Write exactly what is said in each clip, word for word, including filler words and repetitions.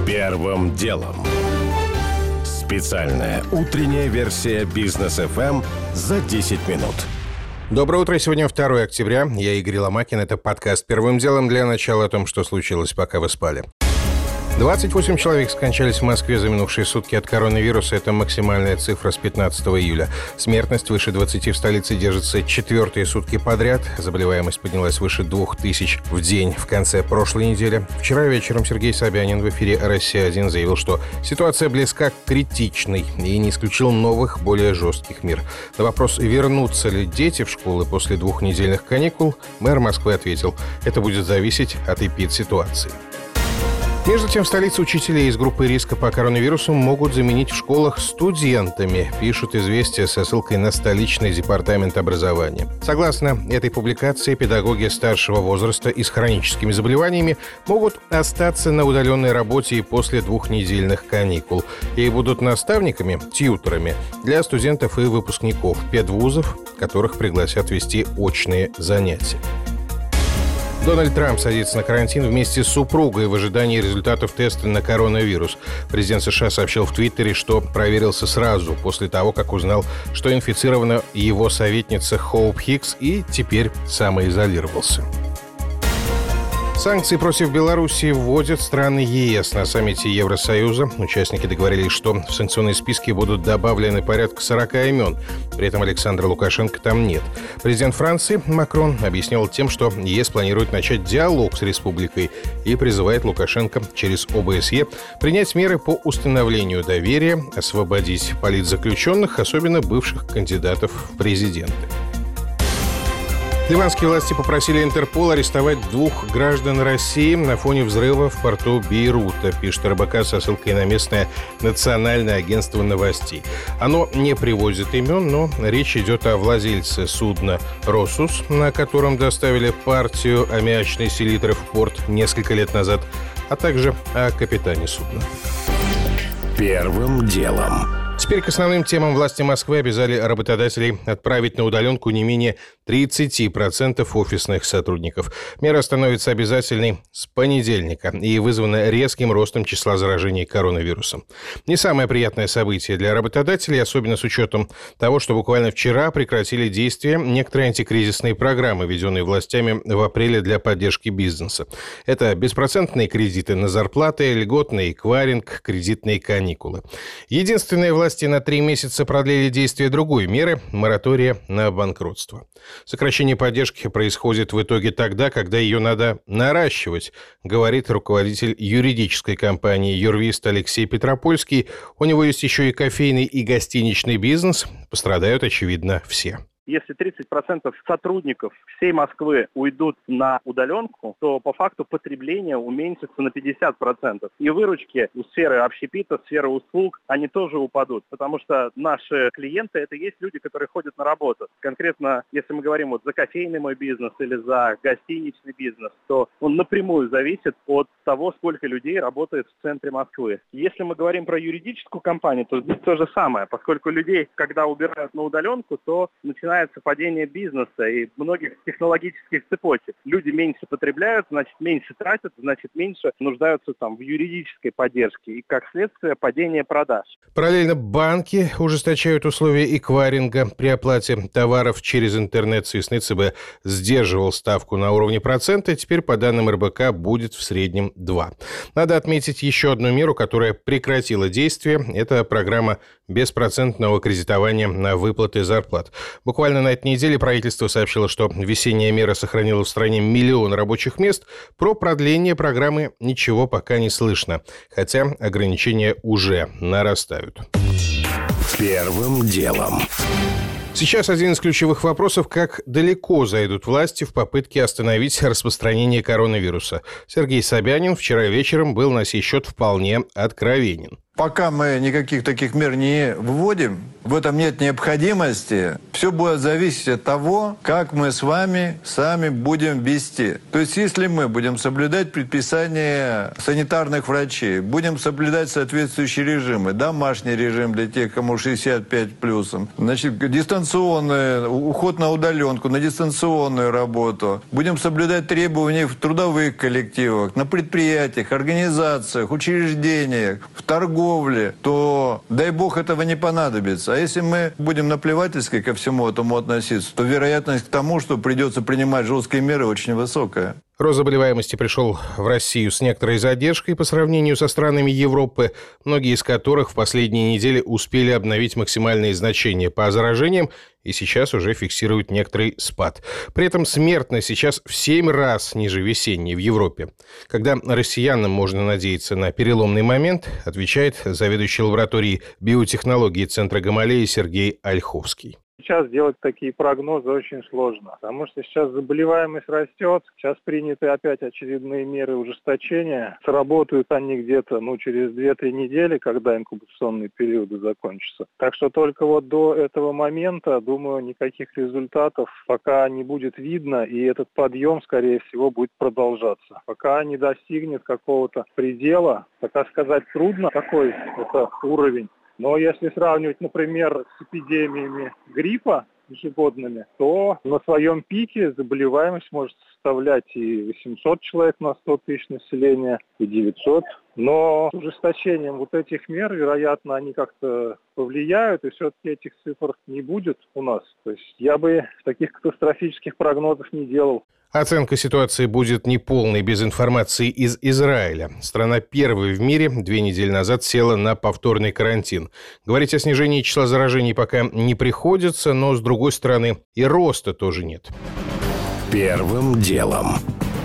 Первым делом. Специальная утренняя версия Бизнес эф эм за десять минут. Доброе утро. Сегодня второе октября. Я Игорь Ломакин. Это подкаст «Первым делом». Для начала о том, что случилось, пока вы спали. двадцать восемь человек скончались в Москве за минувшие сутки от коронавируса. Это максимальная цифра с пятнадцатого июля. Смертность выше двадцати в столице держится четвертые сутки подряд. Заболеваемость поднялась выше двух тысяч в день в конце прошлой недели. Вчера вечером Сергей Собянин в эфире «Россия один» заявил, что ситуация близка к критичной и не исключил новых, более жестких мер. На вопрос, вернутся ли дети в школы после двухнедельных каникул, мэр Москвы ответил, это будет зависеть от эпидситуации. Между тем, в столице учителей из группы риска по коронавирусу могут заменить в школах студентами, пишут «Известия» со ссылкой на столичный департамент образования. Согласно этой публикации, педагоги старшего возраста и с хроническими заболеваниями могут остаться на удаленной работе и после двухнедельных каникул и будут наставниками, тьюторами для студентов и выпускников педвузов, которых пригласят вести очные занятия. Дональд Трамп садится на карантин вместе с супругой в ожидании результатов теста на коронавирус. Президент США сообщил в Твиттере, что проверился сразу после того, как узнал, что инфицирована его советница Хоуп Хикс, и теперь самоизолировался. Санкции против Беларуси вводят страны ЕС. На саммите Евросоюза участники договорились, что в санкционные списки будут добавлены порядка сорока имен. При этом Александра Лукашенко там нет. Президент Франции Макрон объяснил тем, что ЕС планирует начать диалог с республикой и призывает Лукашенко через о бэ эс е принять меры по установлению доверия, освободить политзаключенных, особенно бывших кандидатов в президенты. Ливанские власти попросили Интерпол арестовать двух граждан России на фоне взрыва в порту Бейрута, пишет эр бэ ка со ссылкой на местное национальное агентство новостей. Оно не приводит имен, но речь идет о владельце судна «Россус», на котором доставили партию аммиачной селитры в порт несколько лет назад, а также о капитане судна. Первым делом. Теперь к основным темам. Власти Москвы обязали работодателей отправить на удаленку не менее тридцати процентов офисных сотрудников. Мера становится обязательной с понедельника и вызвана резким ростом числа заражений коронавирусом. Не самое приятное событие для работодателей, особенно с учетом того, что буквально вчера прекратили действие некоторые антикризисные программы, введенные властями в апреле для поддержки бизнеса. Это беспроцентные кредиты на зарплаты, льготный эквайринг, кредитные каникулы. Единственная власть Власти на три месяца продлили действие другой меры – моратория на банкротство. Сокращение поддержки происходит в итоге тогда, когда ее надо наращивать, говорит руководитель юридической компании «Юрвист» Алексей Петропольский. У него есть еще и кофейный и гостиничный бизнес. Пострадают, очевидно, все. Если тридцать процентов сотрудников всей Москвы уйдут на удаленку, то по факту потребление уменьшится на пятьдесят процентов. И выручки у сферы общепита, сферы услуг, они тоже упадут. Потому что наши клиенты – это есть люди, которые ходят на работу. Конкретно, если мы говорим вот за кофейный мой бизнес или за гостиничный бизнес, то он напрямую зависит от того, сколько людей работает в центре Москвы. Если мы говорим про юридическую компанию, то здесь то же самое. Поскольку людей, когда убирают на удаленку, то начинается падение бизнеса и многих технологических цепочек. Люди меньше потребляют, значит, меньше тратят, значит, меньше нуждаются там в юридической поддержке. И, как следствие, падение продаж. Параллельно банки ужесточают условия эквайринга при оплате товаров через интернет. С весны ЦБ сдерживал ставку на уровне процента. Теперь, по данным эр бэ ка, будет в среднем два. Надо отметить еще одну меру, которая прекратила действие. Это программа беспроцентного кредитования на выплаты зарплат. Буквально на этой неделе правительство сообщило, что весенняя мера сохранила в стране миллион рабочих мест. Про продление программы ничего пока не слышно, хотя ограничения уже нарастают. Первым делом. Сейчас один из ключевых вопросов, как далеко зайдут власти в попытке остановить распространение коронавируса. Сергей Собянин вчера вечером был на сей счет вполне откровенен. Пока мы никаких таких мер не вводим, в этом нет необходимости, все будет зависеть от того, как мы с вами сами будем вести. То есть, если мы будем соблюдать предписания санитарных врачей, будем соблюдать соответствующие режимы, домашний режим для тех, кому шестьдесят пять плюсом, значит, дистанционный, уход на удаленку, на дистанционную работу, будем соблюдать требования в трудовых коллективах, на предприятиях, организациях, учреждениях, в торговле, то, дай бог, этого не понадобится. А если мы будем наплевательски ко всему этому относиться, то вероятность к тому, что придется принимать жесткие меры, очень высокая. Рост заболеваемости пришел в Россию с некоторой задержкой по сравнению со странами Европы, многие из которых в последние недели успели обновить максимальные значения по заражениям и сейчас уже фиксируют некоторый спад. При этом смертность сейчас в семь раз ниже весенней в Европе. Когда россиянам можно надеяться на переломный момент, отвечает заведующий лабораторией биотехнологии Центра Гамалеи Сергей Ольховский. Сейчас делать такие прогнозы очень сложно, потому что сейчас заболеваемость растет, сейчас приняты опять очередные меры ужесточения. Сработают они где-то ну, через две-три недели, когда инкубационные периоды закончатся. Так что только вот до этого момента, думаю, никаких результатов пока не будет видно, и этот подъем, скорее всего, будет продолжаться. Пока не достигнет какого-то предела, пока сказать трудно, какой это уровень. Но если сравнивать, например, с эпидемиями гриппа ежегодными, то на своем пике заболеваемость может составлять и восемьсот человек на сто тысяч населения, и девятьсот. Но с ужесточением вот этих мер, вероятно, они как-то повлияют, и все-таки этих цифр не будет у нас. То есть я бы таких катастрофических прогнозов не делал. Оценка ситуации будет неполной без информации из Израиля. Страна первой в мире две недели назад села на повторный карантин. Говорить о снижении числа заражений пока не приходится, но, с другой стороны, и роста тоже нет. Первым делом.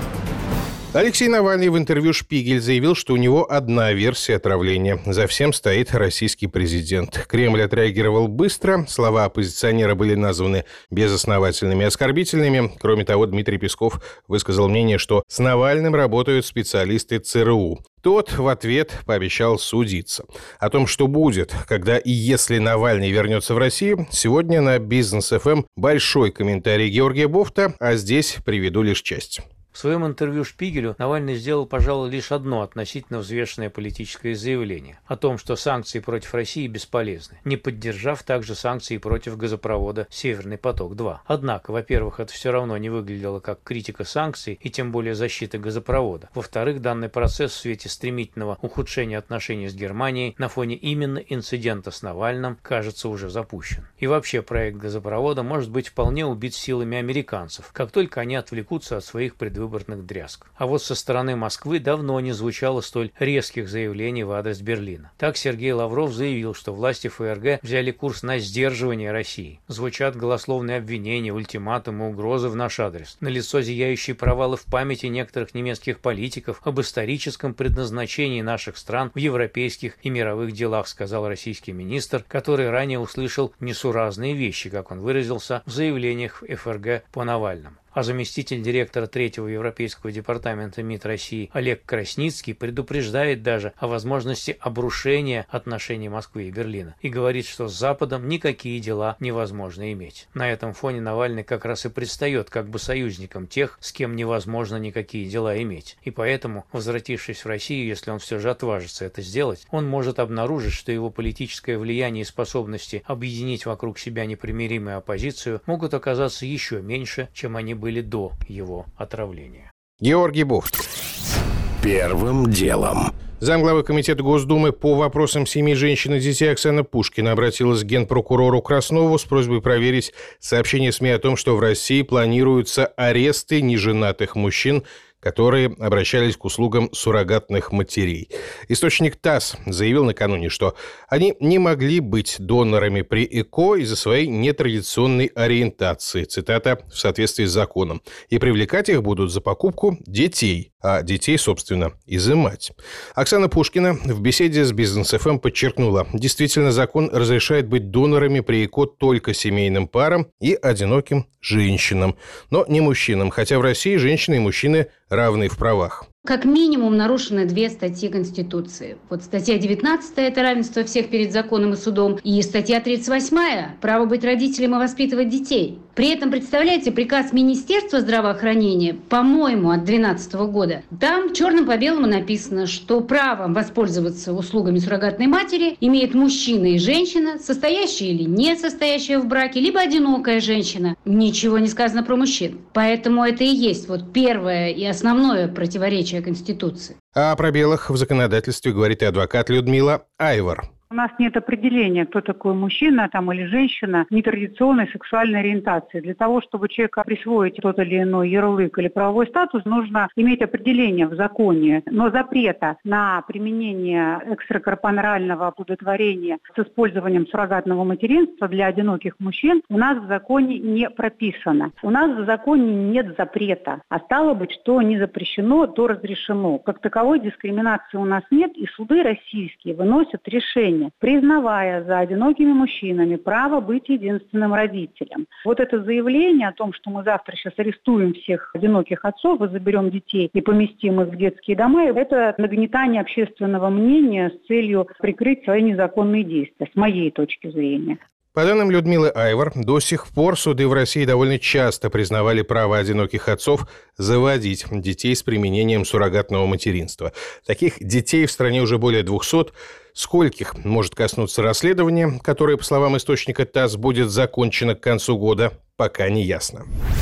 Алексей Навальный в интервью «Шпигель» заявил, что у него одна версия отравления. За всем стоит российский президент. Кремль отреагировал быстро. Слова оппозиционера были названы безосновательными и оскорбительными. Кроме того, Дмитрий Песков высказал мнение, что с Навальным работают специалисты ЦРУ. Тот в ответ пообещал судиться. О том, что будет, когда и если Навальный вернется в Россию, сегодня на Бизнес эф эм большой комментарий Георгия Бофта, а здесь приведу лишь часть. В своем интервью «Шпигелю» Навальный сделал, пожалуй, лишь одно относительно взвешенное политическое заявление о том, что санкции против России бесполезны, не поддержав также санкции против газопровода «Северный поток-два». Однако, во-первых, это все равно не выглядело как критика санкций и тем более защиты газопровода. Во-вторых, данный процесс в свете стремительного ухудшения отношений с Германией на фоне именно инцидента с Навальным кажется уже запущен. И вообще проект газопровода может быть вполне убит силами американцев, как только они отвлекутся от своих предвыборных выборных дрязг. А вот со стороны Москвы давно не звучало столь резких заявлений в адрес Берлина. Так Сергей Лавров заявил, что власти эф эр гэ взяли курс на сдерживание России. Звучат голословные обвинения, ультиматумы, угрозы в наш адрес. Налицо зияющие провалы в памяти некоторых немецких политиков об историческом предназначении наших стран в европейских и мировых делах, сказал российский министр, который ранее услышал несуразные вещи, как он выразился, в заявлениях эф эр гэ по Навальному. А заместитель директора третьего Европейского департамента МИД России Олег Красницкий предупреждает даже о возможности обрушения отношений Москвы и Берлина и говорит, что с Западом никакие дела невозможно иметь. На этом фоне Навальный как раз и предстает как бы союзником тех, с кем невозможно никакие дела иметь. И поэтому, возвратившись в Россию, если он все же отважится это сделать, он может обнаружить, что его политическое влияние и способности объединить вокруг себя непримиримую оппозицию могут оказаться еще меньше, чем они были были до его отравления. Георгий Бофт. Первым делом. Замглавы Комитета Госдумы по вопросам семьи, женщин и детей Оксана Пушкина обратилась к генпрокурору Краснову с просьбой проверить сообщение СМИ о том, что в России планируются аресты неженатых мужчин, которые обращались к услугам суррогатных матерей. Источник ТАСС заявил накануне, что они не могли быть донорами при ЭКО из-за своей нетрадиционной ориентации, цитата, в соответствии с законом, и привлекать их будут за покупку детей, а детей, собственно, изымать. Оксана Пушкина в беседе с Бизнес эф эм подчеркнула, действительно, закон разрешает быть донорами при ЭКО только семейным парам и одиноким женщинам, но не мужчинам, хотя в России женщины и мужчины равны в правах. как минимум нарушены две статьи Конституции. Вот статья девятнадцатая – это равенство всех перед законом и судом, и статья тридцать восьмая – право быть родителем и воспитывать детей. При этом, представляете, приказ Министерства здравоохранения, по-моему, от две тысячи двенадцатого года, там черным по белому написано, что правом воспользоваться услугами суррогатной матери имеет мужчина и женщина, состоящие или не состоящие в браке, либо одинокая женщина. Ничего не сказано про мужчин. Поэтому это и есть вот первое и основное противоречие Конституции. А о пробелах в законодательстве говорит и адвокат Людмила Айвар. У нас нет определения, кто такой мужчина там, или женщина нетрадиционной сексуальной ориентации. Для того, чтобы человеку присвоить тот или иной ярлык или правовой статус, нужно иметь определение в законе. Но запрета на применение экстракорпорального оплодотворения с использованием суррогатного материнства для одиноких мужчин у нас в законе не прописано. У нас в законе нет запрета. А стало быть, что не запрещено, то разрешено. Как таковой дискриминации у нас нет, и суды российские выносят решение, признавая за одинокими мужчинами право быть единственным родителем. Вот это заявление о том, что мы завтра сейчас арестуем всех одиноких отцов и заберем детей и поместим их в детские дома, это нагнетание общественного мнения с целью прикрыть свои незаконные действия, с моей точки зрения. По данным Людмилы Айвар, до сих пор суды в России довольно часто признавали право одиноких отцов заводить детей с применением суррогатного материнства. Таких детей в стране уже более двухсот. Скольких может коснуться расследование, которое, по словам источника ТАСС, будет закончено к концу года, пока не ясно.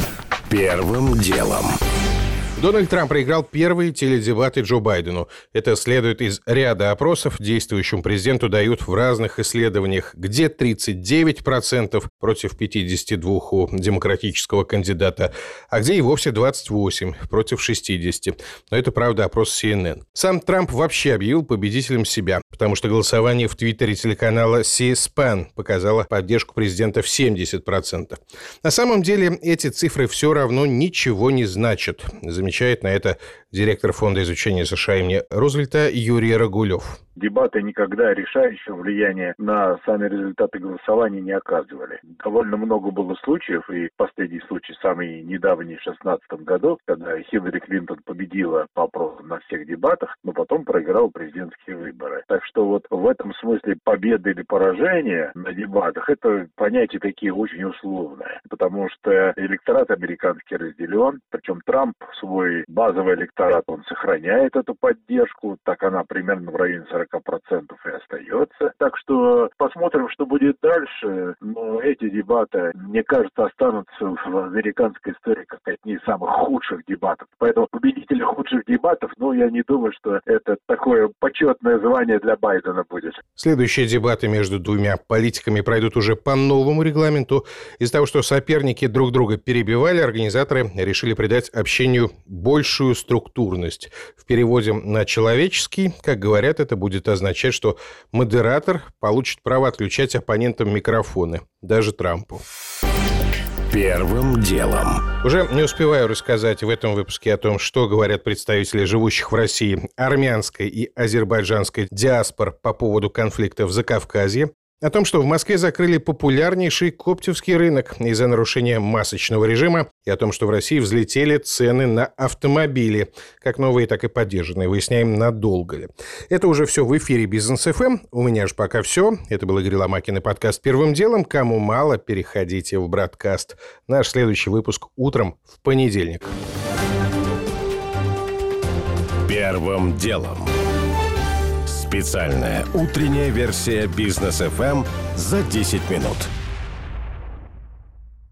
Первым делом. Дональд Трамп проиграл первые теледебаты Джо Байдену. Это следует из ряда опросов. Действующему президенту дают в разных исследованиях, где тридцать девять процентов против пятьдесят два процента у демократического кандидата, а где и вовсе двадцать восемь процентов против шестидесяти процентов. Но это, правда, опрос си эн эн. Сам Трамп вообще объявил победителем себя, потому что голосование в твиттере телеканала си-спан показало поддержку президента в семьдесят процентов. На самом деле эти цифры все равно ничего не значат, замечает на это директор Фонда изучения США имени Рузвельта Юрий Рагулев. Дебаты никогда решающего влияния на сами результаты голосования не оказывали. Довольно много было случаев, и последний случай, самый недавний, в две тысячи шестнадцатом году, когда Хиллари Клинтон победила по опросам на всех дебатах, но потом проиграла президентские выборы. Так что вот в этом смысле победа или поражение на дебатах – это понятия такие очень условные, потому что электорат американский разделен, причем Трамп свой базовый электорат, он сохраняет эту поддержку, так она примерно в районе сорок процентов и остается. Так что посмотрим, что будет дальше. Но эти дебаты, мне кажется, останутся в американской истории как одни из самых худших дебатов. Поэтому победители худших дебатов, ну, я не думаю, что это такое почетное звание для Байдена будет. Следующие дебаты между двумя политиками пройдут уже по новому регламенту. Из-за того, что соперники друг друга перебивали, организаторы решили придать общению большую структурность. В переводе на человеческий, как говорят, это будет означать, что модератор получит право отключать оппонентам микрофоны, даже Трампу. Первым делом. Уже не успеваю рассказать в этом выпуске о том, что говорят представители живущих в России армянской и азербайджанской диаспор по поводу конфликта в Закавказье, о том, что в Москве закрыли популярнейший коптевский рынок из-за нарушения масочного режима, и о том, что в России взлетели цены на автомобили, как новые, так и поддержанные. Выясняем, надолго ли. Это уже все в эфире Бизнес эф эм. У меня же пока все. Это был Игорь Ломакин и подкаст «Первым делом». Кому мало, переходите в Бродкаст. Наш следующий выпуск утром в понедельник. Первым делом. Специальная утренняя версия Бизнес эф эм за десять минут.